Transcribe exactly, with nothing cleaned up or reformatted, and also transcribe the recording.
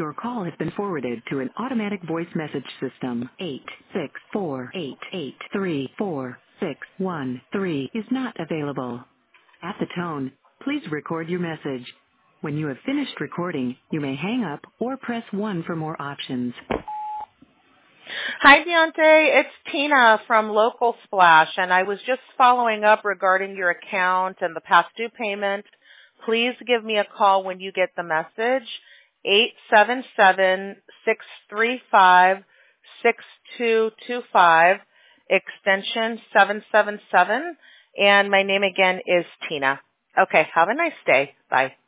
Your call has been forwarded to an automatic voice message system. eight six four eight eight three four six one three is not available. At the tone, please record your message. When you have finished recording, you may hang up or press one for more options. Hi, Deontay. It's Tina from Local Splash, and I was just following up regarding your account and the past due payment. Please give me a call when you get the message, eight seven seven, six three five, six two two five, extension seven seven seven, and my name again is Tina. Okay, have a nice day. Bye.